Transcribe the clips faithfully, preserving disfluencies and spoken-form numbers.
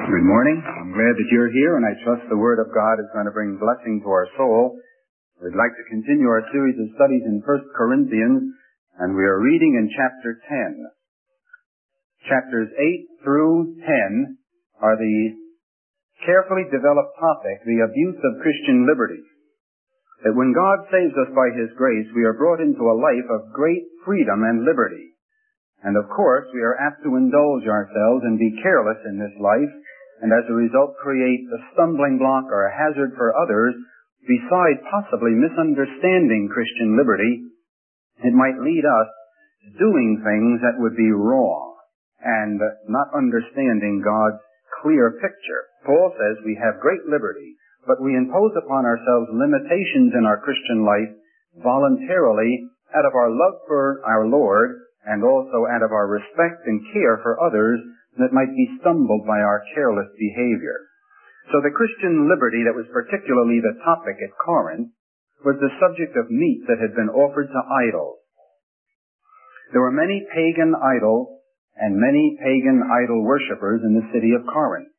Good morning. I'm glad that you're here, and I trust the Word of God is going to bring blessing to our soul. We'd like to continue our series of studies in First Corinthians, and we are reading in chapter ten. Chapters eight through ten are the carefully developed topic, the abuse of Christian liberty. That when God saves us by His grace, we are brought into a life of great freedom and liberty. And of course, we are apt to indulge ourselves and be careless in this life, and as a result create a stumbling block or a hazard for others. Beside possibly misunderstanding Christian liberty, it might lead us to doing things that would be wrong and not understanding God's clear picture. Paul says we have great liberty, but we impose upon ourselves limitations in our Christian life voluntarily out of our love for our Lord and also out of our respect and care for others that might be stumbled by our careless behavior. So the Christian liberty that was particularly the topic at Corinth was the subject of meat that had been offered to idols. There were many pagan idols and many pagan idol worshippers in the city of Corinth.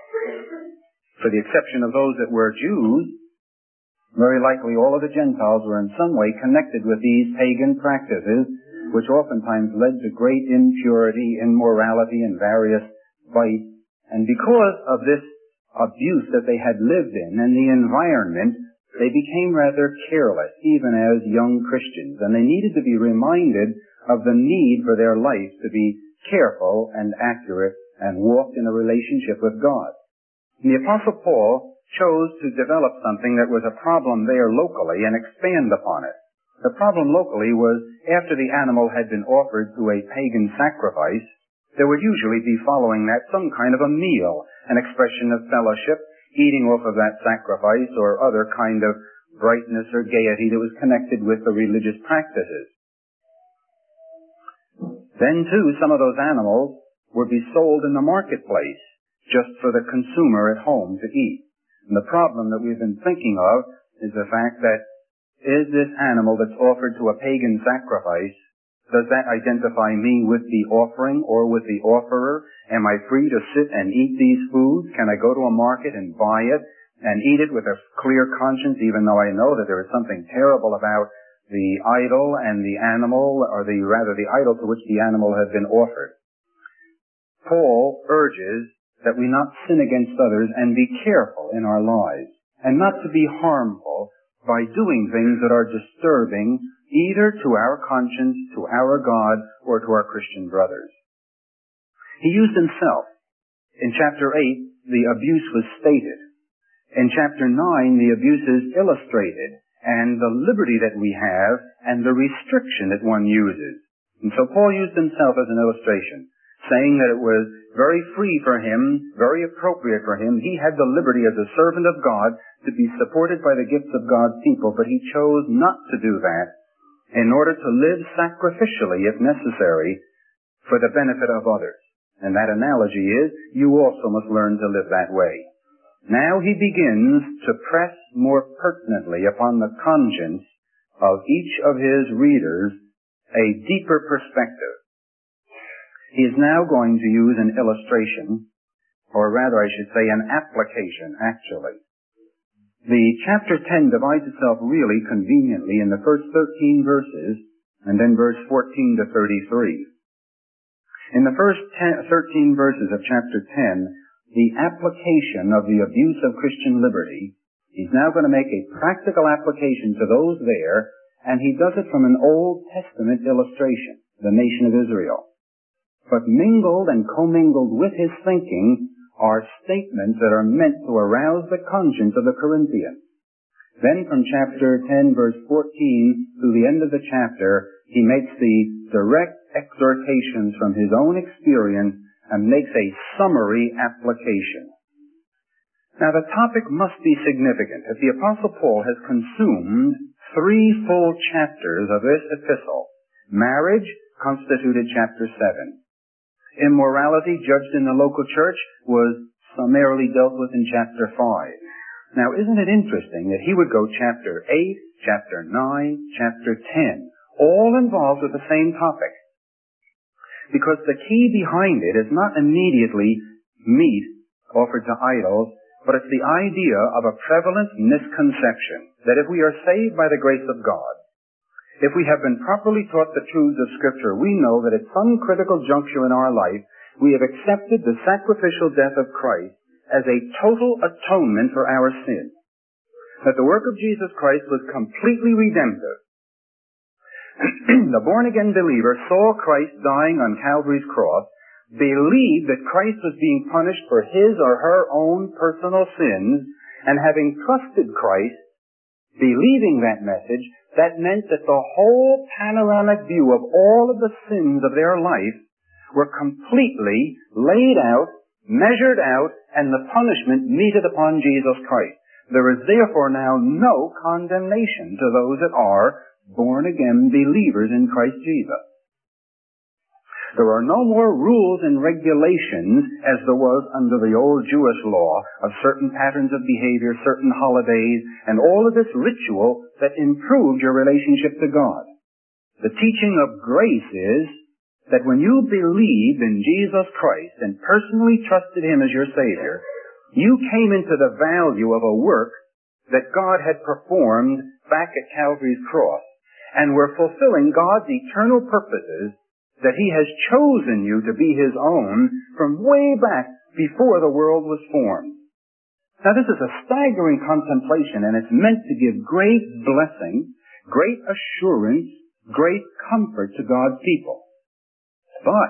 For the exception of those that were Jews, very likely all of the Gentiles were in some way connected with these pagan practices, which oftentimes led to great impurity, immorality, and various vice. And because of this abuse that they had lived in and the environment, they became rather careless, even as young Christians. And they needed to be reminded of the need for their life to be careful and accurate and walk in a relationship with God. And the Apostle Paul chose to develop something that was a problem there locally and expand upon it. The problem locally was, after the animal had been offered to a pagan sacrifice, there would usually be following that some kind of a meal, an expression of fellowship, eating off of that sacrifice, or other kind of brightness or gaiety that was connected with the religious practices. Then, too, some of those animals would be sold in the marketplace, just for the consumer at home to eat. And the problem that we've been thinking of is the fact that is this animal that's offered to a pagan sacrifice, does that identify me with the offering or with the offerer? Am I free to sit and eat these foods? Can I go to a market and buy it and eat it with a clear conscience, even though I know that there is something terrible about the idol and the animal, or the rather the idol to which the animal has been offered? Paul urges that we not sin against others and be careful in our lives, and not to be harmful by doing things that are disturbing either to our conscience, to our God, or to our Christian brothers. He used himself. In chapter eight, the abuse was stated. In chapter nine, the abuse is illustrated, and the liberty that we have, and the restriction that one uses. And so Paul used himself as an illustration, saying that it was very free for him, very appropriate for him. He had the liberty as a servant of God to be supported by the gifts of God's people, but he chose not to do that in order to live sacrificially, if necessary, for the benefit of others. And that analogy is, you also must learn to live that way. Now he begins to press more pertinently upon the conscience of each of his readers a deeper perspective. He is now going to use an illustration, or rather I should say an application, actually. The chapter ten divides itself really conveniently in the first thirteen verses, and then verse fourteen to thirty-three. In the first ten, thirteen verses of chapter ten, the application of the abuse of Christian liberty, he's now going to make a practical application to those there, and he does it from an Old Testament illustration, the nation of Israel. But mingled and commingled with his thinking are statements that are meant to arouse the conscience of the Corinthians. Then from chapter ten, verse fourteen, to the end of the chapter, he makes the direct exhortations from his own experience and makes a summary application. Now the topic must be significant. If the Apostle Paul has consumed three full chapters of this epistle, marriage constituted chapter seven. Immorality judged in the local church was summarily dealt with in chapter five. Now, isn't it interesting that he would go chapter eight, chapter nine, chapter ten, all involved with the same topic? Because the key behind it is not immediately meat offered to idols, but it's the idea of a prevalent misconception that if we are saved by the grace of God, if we have been properly taught the truths of Scripture, we know that at some critical juncture in our life, we have accepted the sacrificial death of Christ as a total atonement for our sin. That the work of Jesus Christ was completely redemptive. The born-again believer saw Christ dying on Calvary's cross, believed that Christ was being punished for his or her own personal sins, and having trusted Christ, believing that message, that meant that the whole panoramic view of all of the sins of their life were completely laid out, measured out, and the punishment meted upon Jesus Christ. There is therefore now no condemnation to those that are born-again believers in Christ Jesus. There are no more rules and regulations as there was under the old Jewish law of certain patterns of behavior, certain holidays, and all of this ritual that improved your relationship to God. The teaching of grace is that when you believed in Jesus Christ and personally trusted Him as your Savior, you came into the value of a work that God had performed back at Calvary's cross, and were fulfilling God's eternal purposes that He has chosen you to be His own from way back before the world was formed. Now this is a staggering contemplation, and it's meant to give great blessing, great assurance, great comfort to God's people. But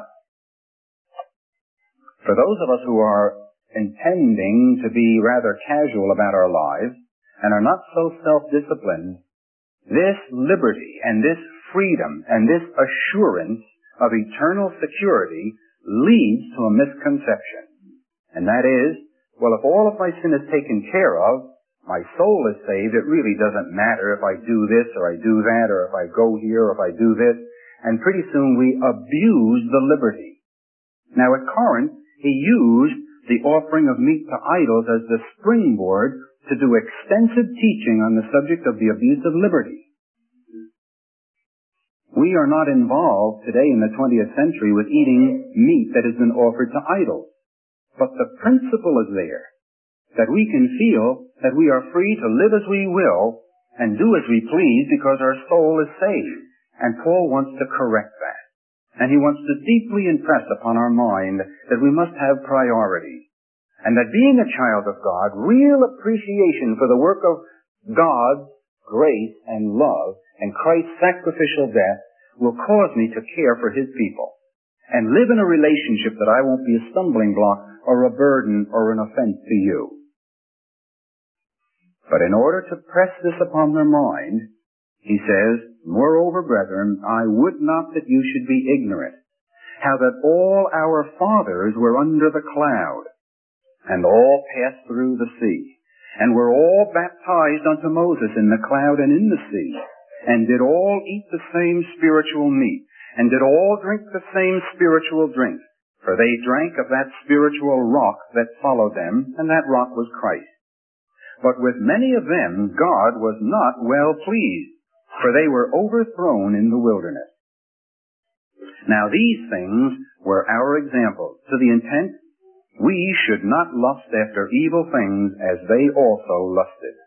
for those of us who are intending to be rather casual about our lives and are not so self-disciplined, this liberty and this freedom and this assurance of eternal security leads to a misconception. And that is, well, if all of my sin is taken care of, my soul is saved, it really doesn't matter if I do this or I do that or if I go here or if I do this. And pretty soon we abuse the liberty. Now at Corinth, he used the offering of meat to idols as the springboard to do extensive teaching on the subject of the abuse of liberty. We are not involved today in the twentieth century with eating meat that has been offered to idols. But the principle is there, that we can feel that we are free to live as we will and do as we please because our soul is saved. And Paul wants to correct that. And he wants to deeply impress upon our mind that we must have priorities. And that being a child of God, real appreciation for the work of God's grace and love and Christ's sacrificial death will cause me to care for His people and live in a relationship that I won't be a stumbling block or a burden or an offense to you. But in order to press this upon their mind, he says, moreover, brethren, I would not that you should be ignorant, how that all our fathers were under the cloud, and all passed through the sea, and were all baptized unto Moses in the cloud and in the sea, and did all eat the same spiritual meat, and did all drink the same spiritual drink, for they drank of that spiritual rock that followed them, and that rock was Christ. But with many of them God was not well pleased, for they were overthrown in the wilderness. Now these things were our examples, to the intent we should not lust after evil things as they also lusted.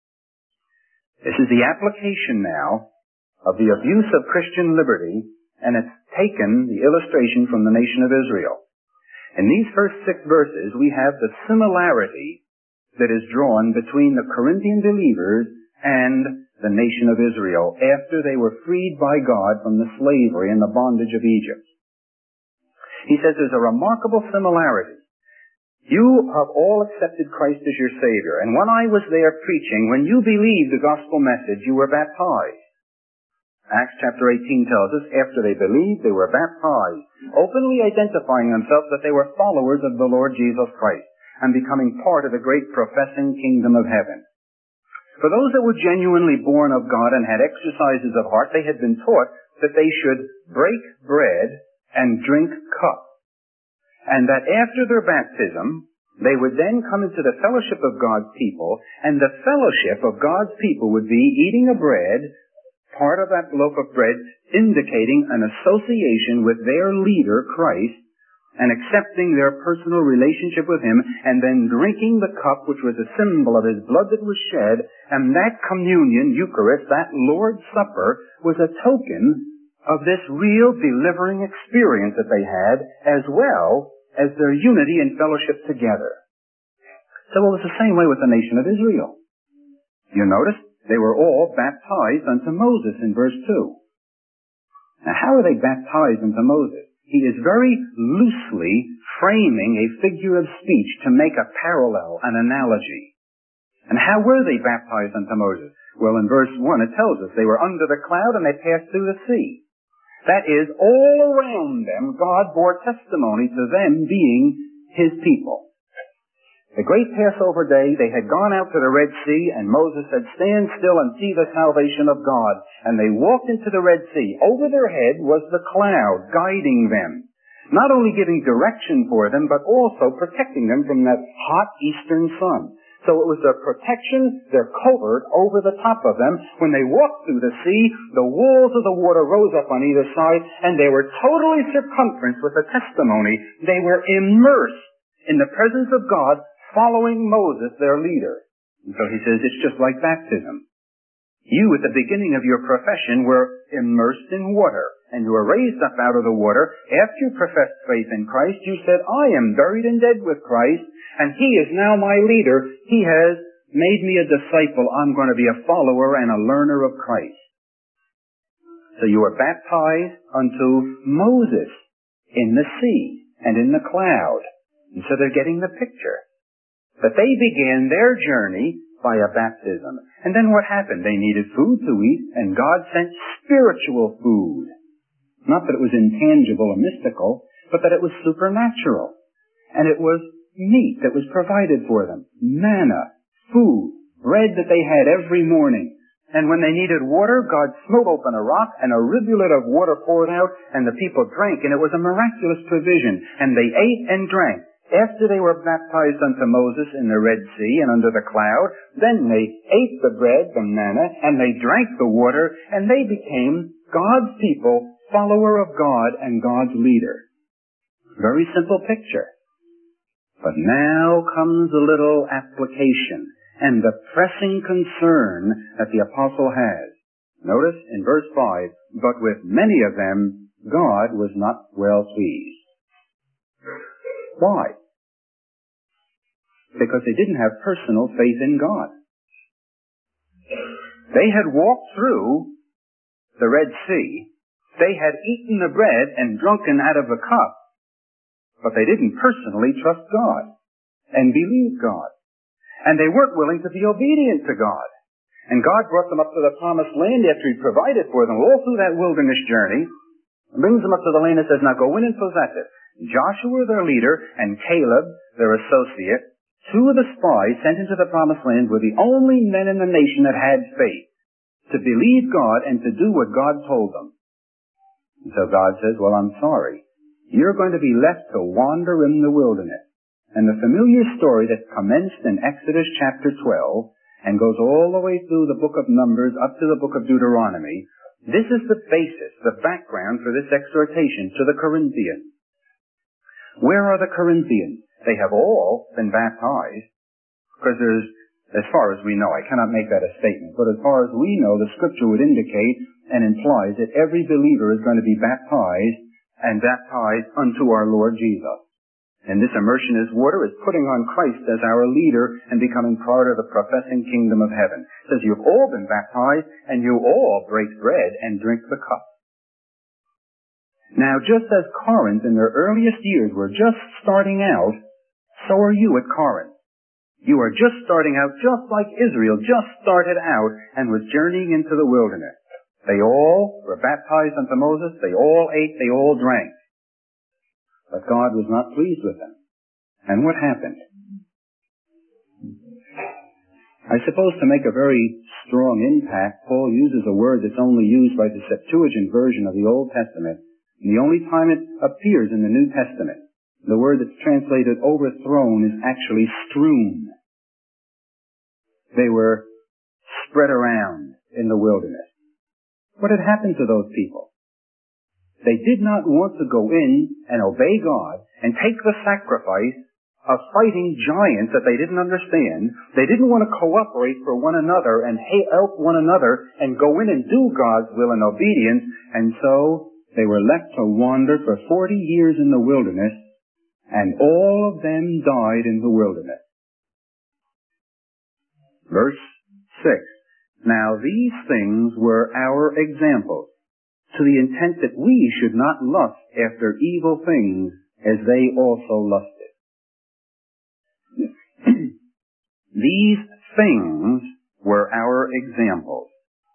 This is the application now of the abuse of Christian liberty, and it's taken the illustration from the nation of Israel. In these first six verses, we have the similarity that is drawn between the Corinthian believers and the nation of Israel after they were freed by God from the slavery and the bondage of Egypt. He says there's a remarkable similarity. You have all accepted Christ as your Savior, and when I was there preaching, when you believed the gospel message, you were baptized. Acts chapter eighteen tells us, after they believed, they were baptized, openly identifying themselves that they were followers of the Lord Jesus Christ, and becoming part of the great professing kingdom of heaven. For those that were genuinely born of God and had exercises of heart, they had been taught that they should break bread and drink cup. And that after their baptism, they would then come into the fellowship of God's people, and the fellowship of God's people would be eating a bread, part of that loaf of bread indicating an association with their leader, Christ, and accepting their personal relationship with Him, and then drinking the cup which was a symbol of His blood that was shed, and that communion, Eucharist, that Lord's Supper, was a token of this real delivering experience that they had, as well as their unity and fellowship together. So it was the same way with the nation of Israel. You notice, they were all baptized unto Moses in verse two. Now how are they baptized unto Moses? He is very loosely framing a figure of speech to make a parallel, an analogy. And how were they baptized unto Moses? Well, in verse one it tells us they were under the cloud and they passed through the sea. That is, all around them God bore testimony to them being His people. The great Passover day, they had gone out to the Red Sea, and Moses said, "Stand still and see the salvation of God." And they walked into the Red Sea. Over their head was the cloud guiding them, not only giving direction for them, but also protecting them from that hot eastern sun. So it was their protection, their covert over the top of them. When they walked through the sea, the walls of the water rose up on either side, and they were totally circumferenced with the testimony. They were immersed in the presence of God, following Moses, their leader. And so he says it's just like baptism. You, at the beginning of your profession, were immersed in water, and you were raised up out of the water. After you professed faith in Christ, you said, "I am buried and dead with Christ, and He is now my leader. He has made me a disciple. I'm going to be a follower and a learner of Christ." So you were baptized unto Moses in the sea and in the cloud. And so they're getting the picture. But they began their journey by a baptism. And then what happened? They needed food to eat, and God sent spiritual food. Not that it was intangible or mystical, but that it was supernatural. And it was meat that was provided for them. Manna, food, bread that they had every morning. And when they needed water, God smote open a rock, and a rivulet of water poured out, and the people drank, and it was a miraculous provision. And they ate and drank. After they were baptized unto Moses in the Red Sea and under the cloud, then they ate the bread, the manna, and they drank the water, and they became God's people, follower of God and God's leader. Very simple picture. But now comes a little application and the pressing concern that the apostle has. Notice in verse five, "But with many of them God was not well pleased." Why? Because they didn't have personal faith in God. They had walked through the Red Sea. They had eaten the bread and drunken out of the cup. But they didn't personally trust God and believe God. And they weren't willing to be obedient to God. And God brought them up to the promised land after He provided for them all through that wilderness journey. And brings them up to the land and says, "Now go in and possess it." Joshua, their leader, and Caleb, their associate, two of the spies sent into the promised land, were the only men in the nation that had faith to believe God and to do what God told them. And so God says, "Well, I'm sorry. You're going to be left to wander in the wilderness." And the familiar story that commenced in Exodus chapter twelve and goes all the way through the book of Numbers up to the book of Deuteronomy, this is the basis, the background for this exhortation to the Corinthians. Where are the Corinthians? They have all been baptized, because there's, as far as we know, I cannot make that a statement, but as far as we know, the Scripture would indicate and implies that every believer is going to be baptized and baptized unto our Lord Jesus. And this immersion as water is putting on Christ as our leader and becoming part of the professing kingdom of heaven. It says you've all been baptized and you all break bread and drink the cup. Now, just as Corinth in their earliest years were just starting out, so are you at Corinth. You are just starting out just like Israel just started out and was journeying into the wilderness. They all were baptized unto Moses. They all ate. They all drank. But God was not pleased with them. And what happened? I suppose to make a very strong impact, Paul uses a word that's only used by the Septuagint version of the Old Testament. And the only time it appears in the New Testament, the word that's translated overthrown is actually strewn. They were spread around in the wilderness. What had happened to those people? They did not want to go in and obey God and take the sacrifice of fighting giants that they didn't understand. They didn't want to cooperate for one another and help one another and go in and do God's will in obedience. And so they were left to wander for forty years in the wilderness, and all of them died in the wilderness. Verse six. Now these things were our examples, to the intent that we should not lust after evil things as they also lusted. These things were our examples.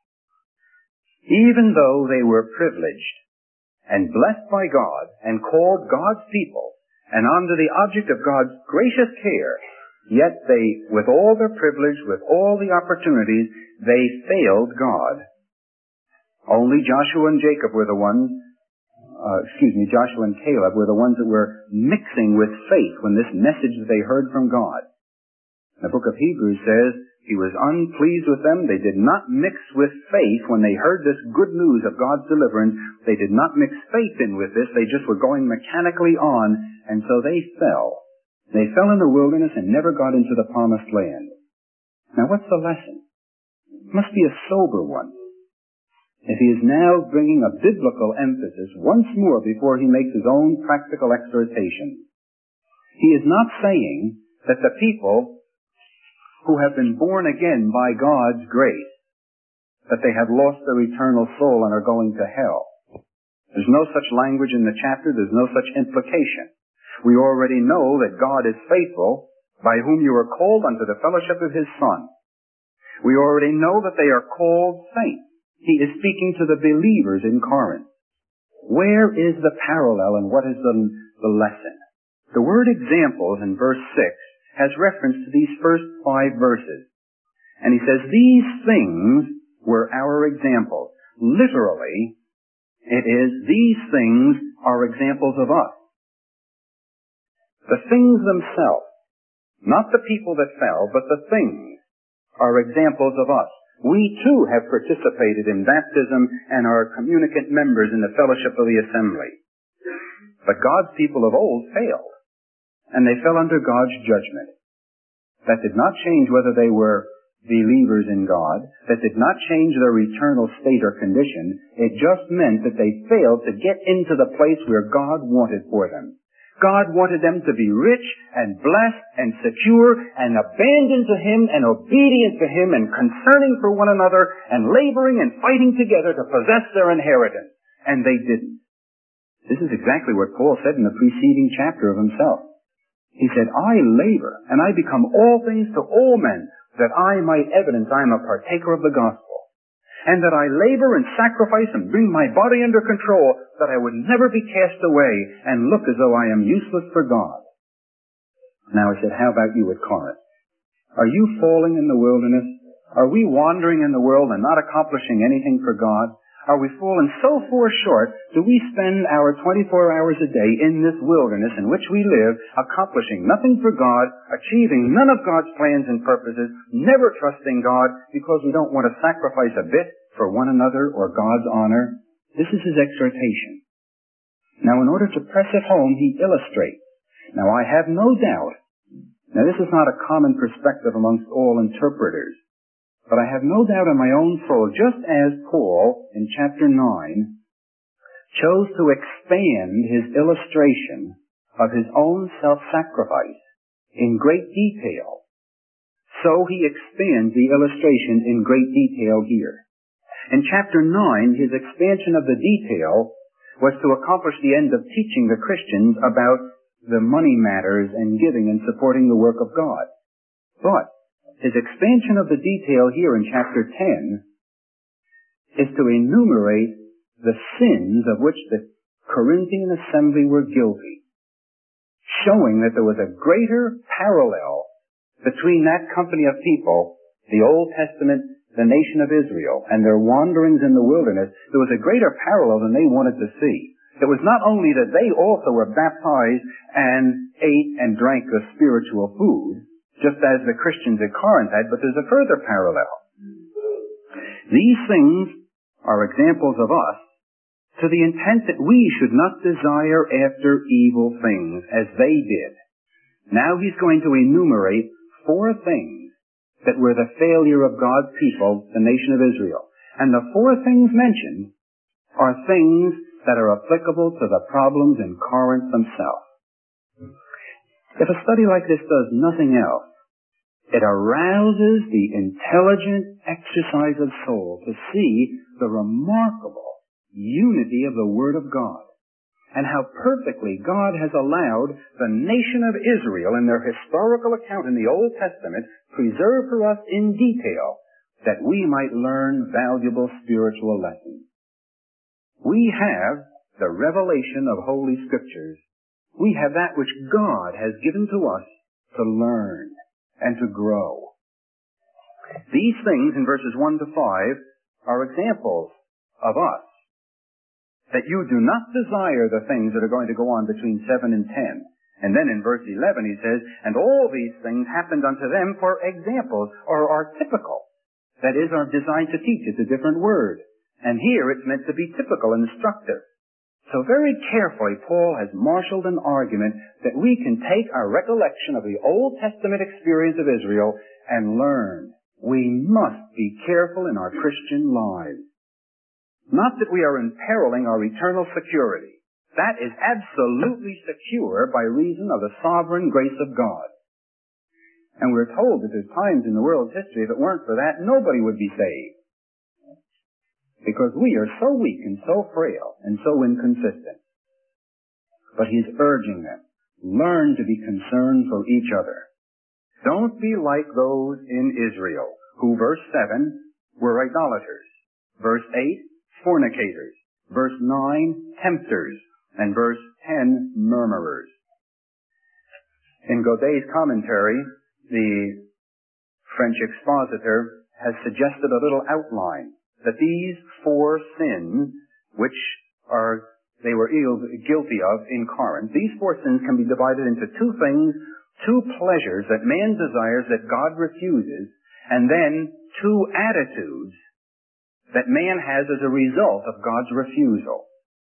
Even though they were privileged and blessed by God and called God's people and under the object of God's gracious care, yet they, with all their privilege, with all the opportunities, they failed God. Only Joshua and Jacob were the ones, uh, excuse me, Joshua and Caleb were the ones that were mixing with faith when this message that they heard from God. The book of Hebrews says he was unpleased with them. They did not mix with faith when they heard this good news of God's deliverance. They did not mix faith in with this. They just were going mechanically on, and so they fell. They fell in the wilderness and never got into the promised land. Now what's the lesson? It must be a sober one. If he is now bringing a biblical emphasis once more before he makes his own practical exhortation, he is not saying that the people who have been born again by God's grace, that they have lost their eternal soul and are going to hell. There's no such language in the chapter. There's no such implication. We already know that God is faithful, by whom you are called unto the fellowship of His Son. We already know that they are called saints. He is speaking to the believers in Corinth. Where is the parallel and what is the, the lesson? The word examples in verse six has reference to these first five verses. And he says, these things were our examples. Literally, it is, these things are examples of us. The things themselves, not the people that fell, but the things, are examples of us. We too have participated in baptism and are communicant members in the fellowship of the assembly. But God's people of old failed, and they fell under God's judgment. That did not change whether they were believers in God. That did not change their eternal state or condition. It just meant that they failed to get into the place where God wanted for them. God wanted them to be rich and blessed and secure and abandoned to Him and obedient to Him and concerning for one another and laboring and fighting together to possess their inheritance. And they didn't. This is exactly what Paul said in the preceding chapter of himself. He said, I labor, and I become all things to all men, that I might evidence I am a partaker of the gospel, and that I labor and sacrifice and bring my body under control, that I would never be cast away and look as though I am useless for God. Now he said, how about you at Corinth? Are you falling in the wilderness? Are we wandering in the world and not accomplishing anything for God? Are we fallen so far short, do we spend our twenty-four hours a day in this wilderness in which we live, accomplishing nothing for God, achieving none of God's plans and purposes, never trusting God because we don't want to sacrifice a bit for one another or God's honor? This is his exhortation. Now in order to press it home, he illustrates. Now I have no doubt, now this is not a common perspective amongst all interpreters, but I have no doubt in my own soul, just as Paul, in chapter nine, chose to expand his illustration of his own self-sacrifice in great detail, so he expands the illustration in great detail here. In chapter nine, his expansion of the detail was to accomplish the end of teaching the Christians about the money matters and giving and supporting the work of God. But his expansion of the detail here in chapter ten is to enumerate the sins of which the Corinthian assembly were guilty, showing that there was a greater parallel between that company of people, the Old Testament, the nation of Israel, and their wanderings in the wilderness. There was a greater parallel than they wanted to see. It was not only that they also were baptized and ate and drank the spiritual food, just as the Christians at Corinth had, but there's a further parallel. These things are examples of us, to the intent that we should not desire after evil things as they did. Now he's going to enumerate four things that were the failure of God's people, the nation of Israel. And the four things mentioned are things that are applicable to the problems in Corinth themselves. If a study like this does nothing else, it arouses the intelligent exercise of soul to see the remarkable unity of the Word of God, and how perfectly God has allowed the nation of Israel in their historical account in the Old Testament preserved for us in detail that we might learn valuable spiritual lessons. We have the revelation of Holy Scriptures. We have that which God has given to us to learn and to grow. These things in verses one to five are examples of us, that you do not desire the things that are going to go on between seven and ten. And then in verse eleven he says, and all these things happened unto them for examples, or are typical. That is, are designed to teach. It's a different word. And here it's meant to be typical and instructive. So very carefully Paul has marshaled an argument that we can take our recollection of the Old Testament experience of Israel and learn. We must be careful in our Christian lives. Not that we are imperiling our eternal security. That is absolutely secure by reason of the sovereign grace of God. And we're told that there's times in the world's history, if it weren't for that, nobody would be saved. Because we are so weak and so frail and so inconsistent. But he's urging them, learn to be concerned for each other. Don't be like those in Israel, who, verse seven, were idolaters. Verse eight, fornicators. Verse nine, tempters. And verse ten, murmurers. In Godet's commentary, the French expositor has suggested a little outline that these four sins, which are they were guilty of in Corinth, these four sins can be divided into two things, two pleasures that man desires that God refuses, and then two attitudes that man has as a result of God's refusal.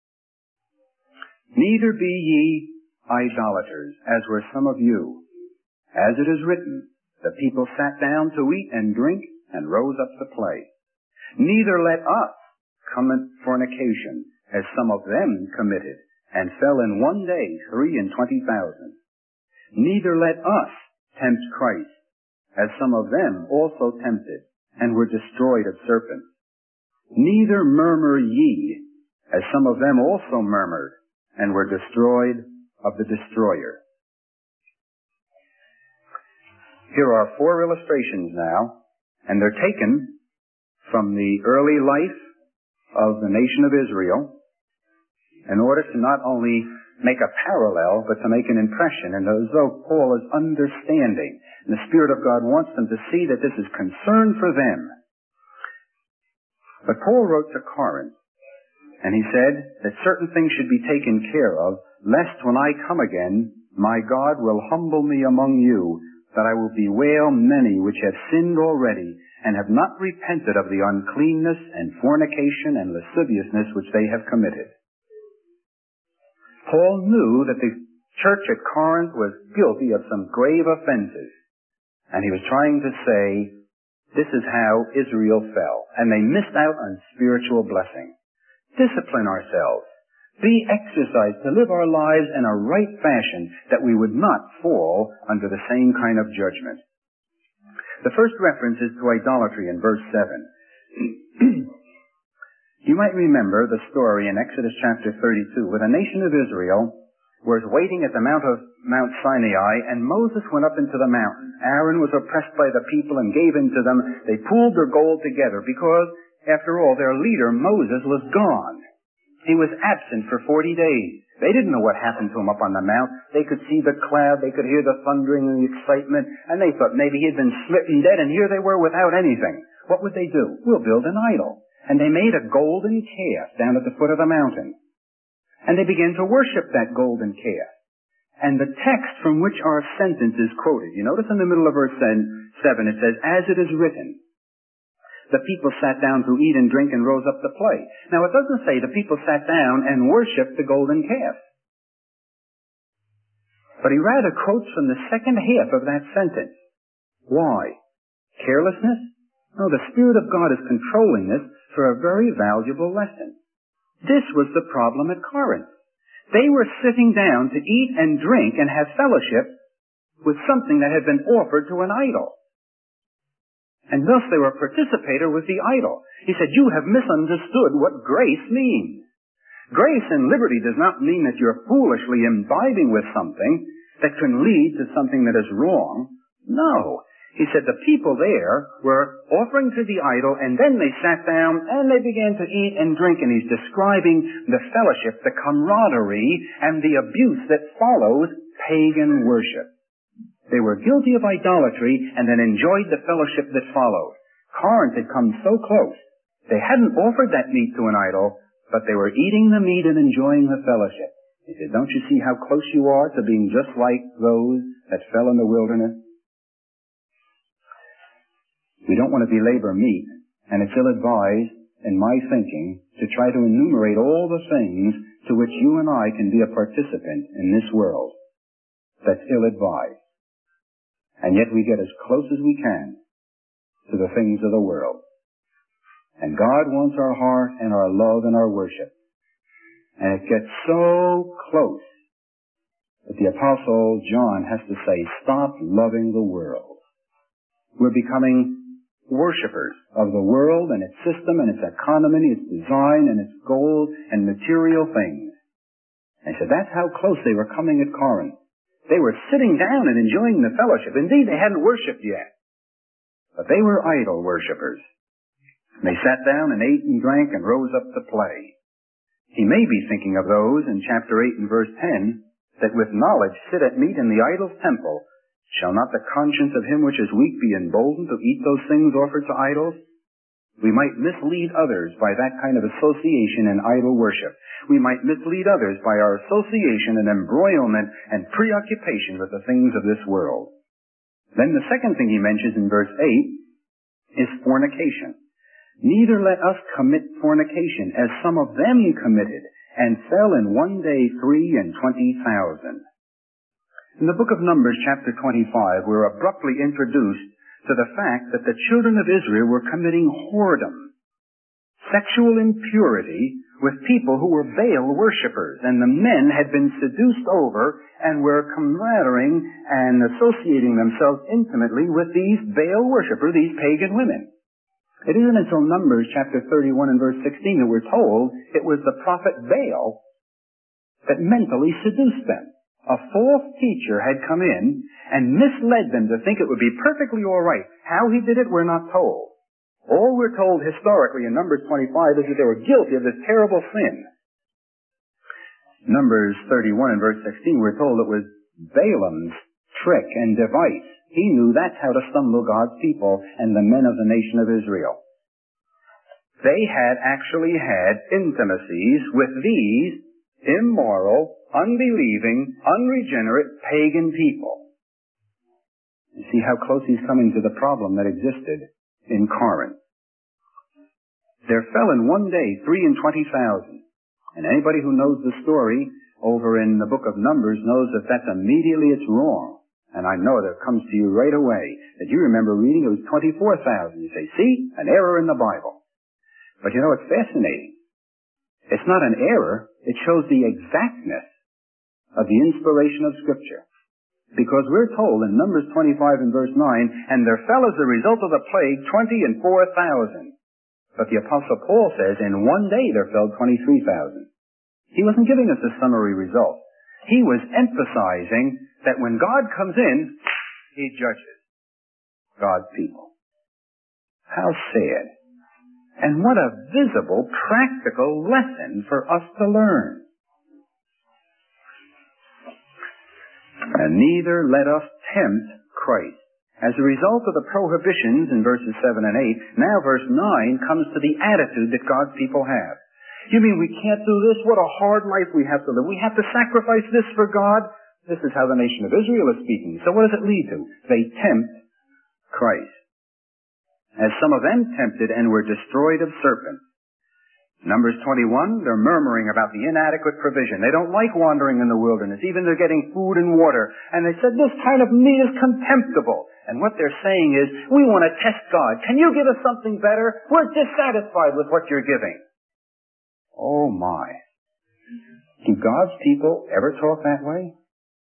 Neither be ye idolaters, as were some of you. As it is written, the people sat down to eat and drink, and rose up to play. Neither let us commit fornication, as some of them committed, and fell in one day three and twenty thousand. Neither let us tempt Christ, as some of them also tempted, and were destroyed of serpents. Neither murmur ye, as some of them also murmured, and were destroyed of the destroyer. Here are four illustrations now, and they're taken from the early life of the nation of Israel in order to not only make a parallel, but to make an impression, and as though Paul is understanding, and the Spirit of God wants them to see that this is concern for them. But Paul wrote to Corinth, and he said that certain things should be taken care of, lest when I come again, my God will humble me among you, that I will bewail many which have sinned already, and have not repented of the uncleanness and fornication and lasciviousness which they have committed. Paul knew that the church at Corinth was guilty of some grave offenses, and he was trying to say, this is how Israel fell, and they missed out on spiritual blessing. Discipline ourselves. Be exercised to live our lives in a right fashion, that we would not fall under the same kind of judgment. The first reference is to idolatry in verse seven. You might remember the story in Exodus chapter thirty-two, where the nation of Israel was waiting at the Mount of Mount Sinai, and Moses went up into the mountain. Aaron was oppressed by the people and gave in to them. They pooled their gold together because, after all, their leader, Moses, was gone. He was absent for forty days. They didn't know what happened to him up on the mount. They could see the cloud, they could hear the thundering and the excitement, and they thought maybe he had been smitten dead, and here they were without anything. What would they do? We'll build an idol. And they made a golden calf down at the foot of the mountain. And they began to worship that golden calf. And the text from which our sentence is quoted, you notice in the middle of verse seven, it says, as it is written. the people sat down to eat and drink and rose up to play. Now, it doesn't say the people sat down and worshipped the golden calf. But he rather quotes from the second half of that sentence. Why? Carelessness? No, the Spirit of God is controlling this for a very valuable lesson. This was the problem at Corinth. They were sitting down to eat and drink and have fellowship with something that had been offered to an idol. And thus they were a participator with the idol. He said, you have misunderstood what grace means. Grace and liberty does not mean that you're foolishly imbibing with something that can lead to something that is wrong. No. He said the people there were offering to the idol, and then they sat down and they began to eat and drink, and he's describing the fellowship, the camaraderie, and the abuse that follows pagan worship. They were guilty of idolatry and then enjoyed the fellowship that followed. Corinth had come so close. They hadn't offered that meat to an idol, but they were eating the meat and enjoying the fellowship. He said, don't you see how close you are to being just like those that fell in the wilderness? We don't want to belabor meat, and it's ill-advised, in my thinking, to try to enumerate all the things to which you and I can be a participant in this world. That's ill-advised. And yet we get as close as we can to the things of the world. And God wants our heart and our love and our worship. And it gets so close that the Apostle John has to say, stop loving the world. We're becoming worshippers of the world and its system and its economy, its design and its gold and material things. And he said that's how close they were coming at Corinth. They were sitting down and enjoying the fellowship. Indeed, they hadn't worshipped yet. But they were idol worshippers. And they sat down and ate and drank and rose up to play. He may be thinking of those in chapter eight and verse ten, that with knowledge sit at meat in the idol's temple. Shall not the conscience of him which is weak be emboldened to eat those things offered to idols? We might mislead others by that kind of association in idol worship. We might mislead others by our association and embroilment and preoccupation with the things of this world. Then the second thing he mentions in verse eight is fornication. Neither let us commit fornication, as some of them committed, and fell in one day three and twenty thousand. In the book of Numbers, chapter twenty-five, we're abruptly introduced to the fact that the children of Israel were committing whoredom, sexual impurity, with people who were Baal worshippers, and the men had been seduced over and were camaraderie and associating themselves intimately with these Baal worshippers, these pagan women. It isn't until Numbers chapter thirty-one and verse sixteen that we're told it was the prophet Baal that mentally seduced them. A false teacher had come in and misled them to think it would be perfectly all right. How he did it, we're not told. All we're told historically in Numbers twenty-five is that they were guilty of this terrible sin. Numbers thirty-one and verse sixteen, we're told it was Balaam's trick and device. He knew that's how to stumble God's people and the men of the nation of Israel. They had actually had intimacies with these immoral, unbelieving, unregenerate pagan people. You see how close he's coming to the problem that existed in Corinth. There fell in one day three and twenty thousand. And anybody who knows the story over in the book of Numbers knows that that's immediately it's wrong. And I know that it comes to you right away that you remember reading it was twenty-four thousand. You say, see, an error in the Bible. But you know, it's fascinating. It's not an error. It shows the exactness of the inspiration of Scripture. Because we're told in Numbers twenty-five and verse nine, and there fell as a result of the plague twenty and four thousand. But the Apostle Paul says in one day there fell twenty-three thousand. He wasn't giving us a summary result. He was emphasizing that when God comes in, he judges God's people. How sad. And what a visible, practical lesson for us to learn. And neither let us tempt Christ. As a result of the prohibitions in verses seven and eight, now verse nine comes to the attitude that God's people have. You mean we can't do this? What a hard life we have to live. We have to sacrifice this for God? This is how the nation of Israel is speaking. So what does it lead to? They tempt Christ. as some of them tempted and were destroyed of serpents. Numbers twenty-one, they're murmuring about the inadequate provision. They don't like wandering in the wilderness. Even they're getting food and water. And they said, this kind of meat is contemptible. And what they're saying is, we want to test God. Can you give us something better? We're dissatisfied with what you're giving. Oh my. Do God's people ever talk that way?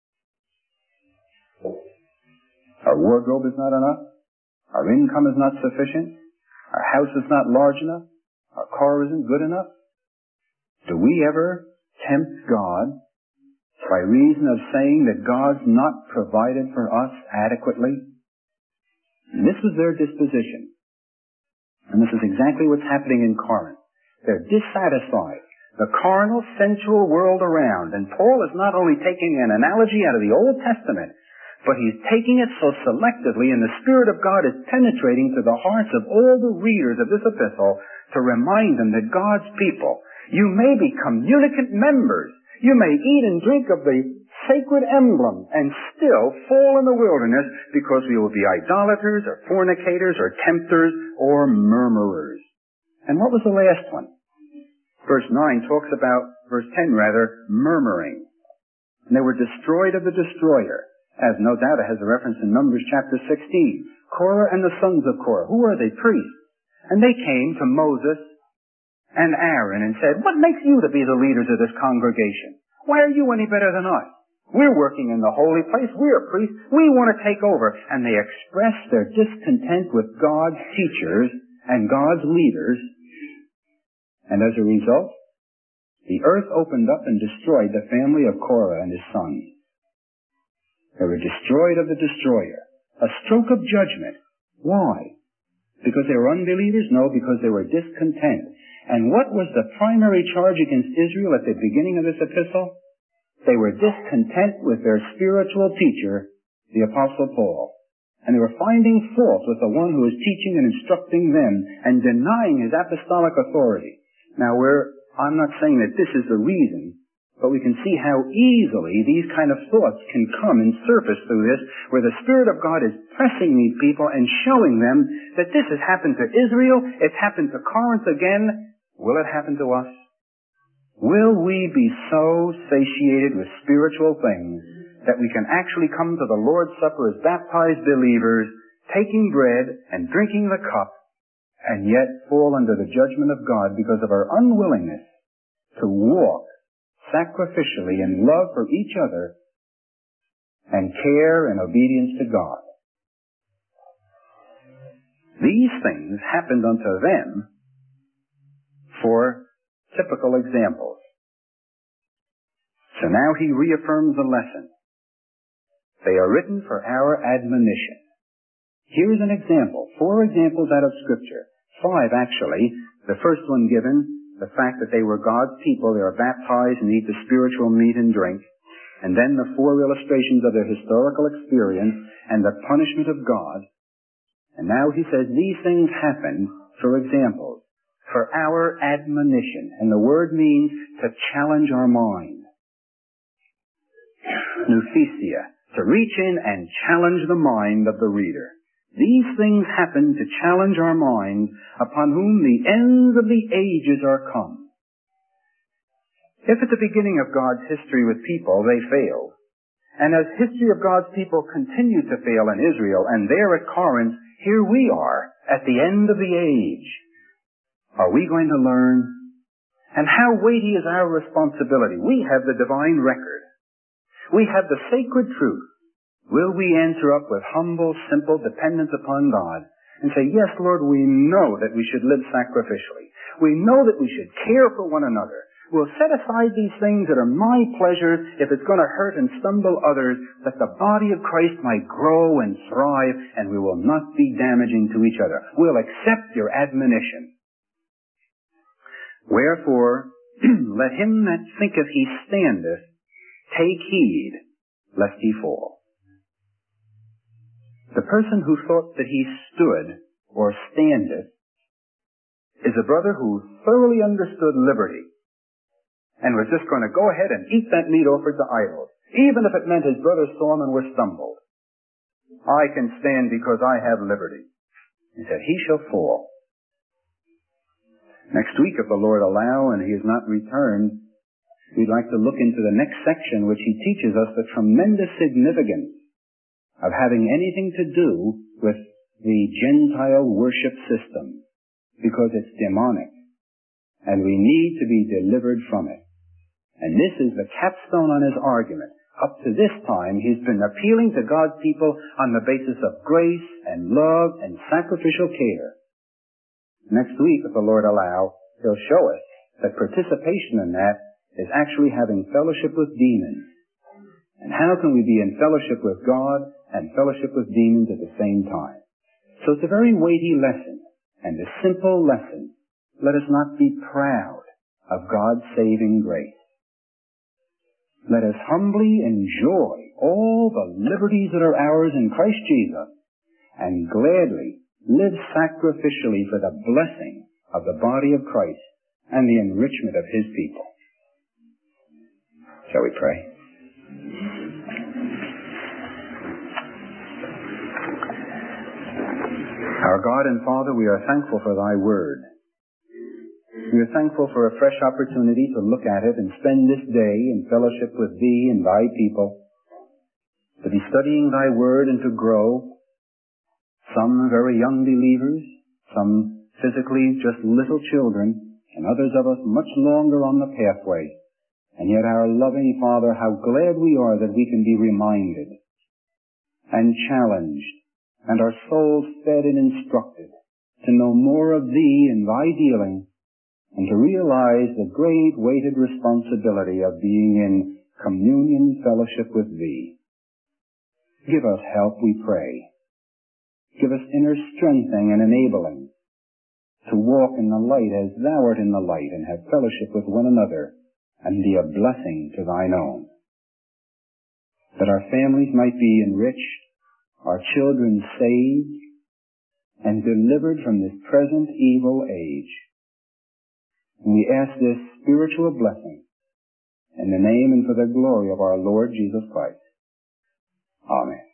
Our wardrobe is not enough. Our income is not sufficient. Our house is not large enough. Our car isn't good enough. Do we ever tempt God by reason of saying that God's not provided for us adequately? And this was their disposition. And this is exactly what's happening in Corinth. They're dissatisfied. The carnal, sensual world around. And Paul is not only taking an analogy out of the Old Testament, but he's taking it so selectively, and the Spirit of God is penetrating to the hearts of all the readers of this epistle to remind them that God's people, you may be communicant members. You may eat and drink of the sacred emblem and still fall in the wilderness because we will be idolaters or fornicators or tempters or murmurers. And what was the last one? Verse nine talks about, verse ten rather, murmuring. And they were destroyed of the destroyer. As no doubt it has a reference in Numbers chapter sixteen. Korah and the sons of Korah. Who are they? Priests. And they came to Moses and Aaron and said, what makes you to be the leaders of this congregation? Why are you any better than us? We're working in the holy place. We're priests. We want to take over. And they expressed their discontent with God's teachers and God's leaders. And as a result, the earth opened up and destroyed the family of Korah and his sons. They were destroyed of the destroyer. A stroke of judgment. Why? Because they were unbelievers? No, because they were discontent. And what was the primary charge against Israel at the beginning of this epistle? They were discontent with their spiritual teacher, the Apostle Paul. And they were finding fault with the one who was teaching and instructing them and denying his apostolic authority. Now, we're, I'm not saying that this is the reason, but we can see how easily these kind of thoughts can come and surface through this, where the Spirit of God is pressing these people and showing them that this has happened to Israel, it's happened to Corinth again. Will it happen to us? Will we be so satiated with spiritual things that we can actually come to the Lord's Supper as baptized believers, taking bread and drinking the cup, and yet fall under the judgment of God because of our unwillingness to walk sacrificially in love for each other and care and obedience to God? These things happened unto them for typical examples. So now he reaffirms the lesson. They are written for our admonition. Here's an example. Four examples out of Scripture. Five, actually. The first one given, the fact that they were God's people, they are baptized and eat the spiritual meat and drink. And then the four illustrations of their historical experience and the punishment of God. And now he says these things happen for examples, for our admonition. And the word means to challenge our mind. Nouthesia, to reach in and challenge the mind of the reader. These things happen to challenge our minds, upon whom the ends of the ages are come. If at the beginning of God's history with people they failed, and as history of God's people continued to fail in Israel, and there at Corinth, here we are at the end of the age, are we going to learn? And how weighty is our responsibility? We have the divine record. We have the sacred truth. Will we answer up with humble, simple dependence upon God and say, yes, Lord, we know that we should live sacrificially. We know that we should care for one another. We'll set aside these things that are my pleasures if it's going to hurt and stumble others, that the body of Christ might grow and thrive, and we will not be damaging to each other. We'll accept your admonition. Wherefore, let him that thinketh he standeth take heed lest he fall. The person who thought that he stood or standeth is a brother who thoroughly understood liberty and was just going to go ahead and eat that meat offered to idols, even if it meant his brother saw him and were stumbled. I can stand because I have liberty. He said, he shall fall. Next week, if the Lord allow and he has not returned, we'd like to look into the next section, which he teaches us the tremendous significance of having anything to do with the Gentile worship system, because it's demonic, and we need to be delivered from it. And this is the capstone on his argument. Up to this time, he's been appealing to God's people on the basis of grace and love and sacrificial care. Next week, if the Lord allow, he'll show us that participation in that is actually having fellowship with demons. And how can we be in fellowship with God and fellowship with demons at the same time? So it's a very weighty lesson, and a simple lesson. Let us not be proud of God's saving grace. Let us humbly enjoy all the liberties that are ours in Christ Jesus, and gladly live sacrificially for the blessing of the body of Christ and the enrichment of his people. Shall we pray? Our God and Father, we are thankful for thy word. We are thankful for a fresh opportunity to look at it and spend this day in fellowship with thee and thy people, to be studying thy word and to grow. Some very young believers, some physically just little children, and others of us much longer on the pathway. And yet our loving Father, how glad we are that we can be reminded and challenged, and our souls fed and instructed to know more of thee and thy dealing, and to realize the great weighted responsibility of being in communion fellowship with thee. Give us help, we pray. Give us inner strengthening and enabling to walk in the light as thou art in the light, and have fellowship with one another, and be a blessing to thine own. That our families might be enriched, our children saved, and delivered from this present evil age. And we ask this spiritual blessing in the name and for the glory of our Lord Jesus Christ. Amen.